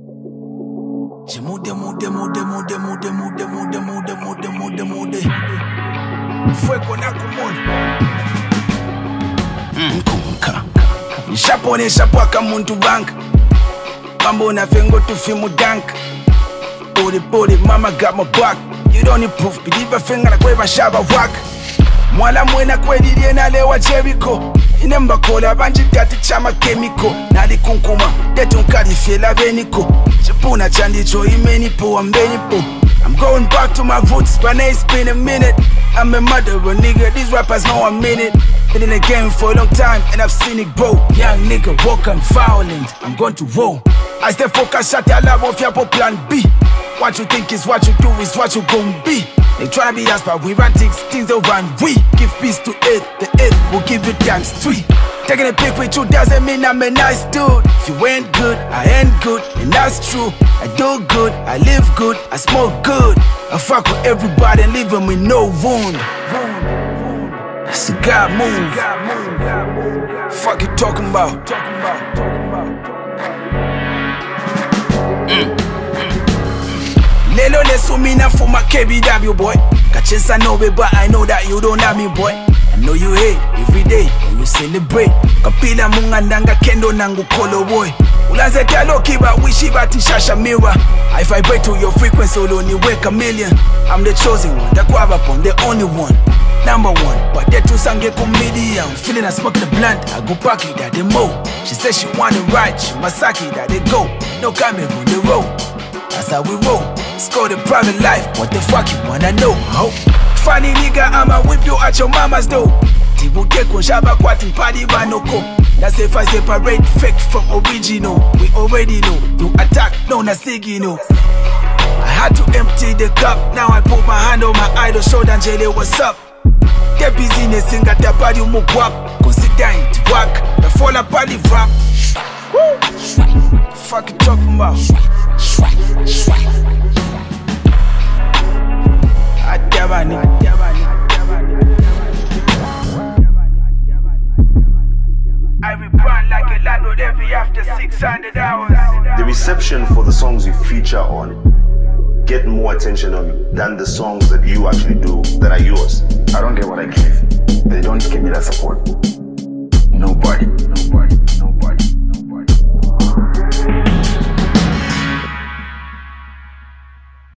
Fuego na kumoni Nkunka Nishaponesha pwaka muntu bank Mambo na fengo tufimu dank Pole mama got my back. You don't need proof, believe a finger na kweva shaba wak. Mwala mwena kwedi liena lewa Jericho. Inemba kola banji tati chama chemical. Nali kunkuma, detu nkadi fiela veniko. Chipuna chandicho imenipo, ambenipo. I'm going back to my roots, but it's been a minute. I'm a murderer, nigga, these rappers know I'm in it. Been in the game for a long time, and I've seen it grow. Young nigga, woke and violent, I'm going to roll. I stay focused, shut your love off your plan B. What you think is what you do is what you gon' be. They tryna be us, but we run things don't run we. Give peace to it, the it will give you times 3. Taking a pic with you doesn't mean I'm a nice dude. If you ain't good, I ain't good, and that's true. I do good, I live good, I smoke good. I fuck with everybody and leave them with no wound. It's a God move. Fuck you talking about? Lelo lesumina for my KBW boy. Kachesa no be, but I know that you don't have me boy. I know you hate every day when you celebrate. Kapila mungandanga kendo nangu kolo boy. Ulaze talo kiba wishi bati shasha mirror. I vibrate to your frequency only wake a million. I'm the chosen one, the kwabapon, the only one. Number one, but they too sange comedian. Feeling I smoke the blunt, I go back it that they mo. She says she want it right, she masaki that they go. No camera on the road. That's how we roll. Score the private life. What the fuck you wanna know? Ho. Funny nigga, I'ma whip you at your mama's door. Tibuke konshaba kwati padi banoko. That's if I separate fake from original. We already know. You attack, no nasigi no. I had to empty the cup. Now I put my hand on my idol shoulder and Jele, what's up? Get business in got the body mugwap. Consider it work. The fall apart the rap. Woo! Fuck you talking about? I rebrand like a landlord every after 600 hours. The reception for the songs you feature on get more attention than the songs that you actually do that are yours. I don't get what I give. They don't give me that support. Nobody.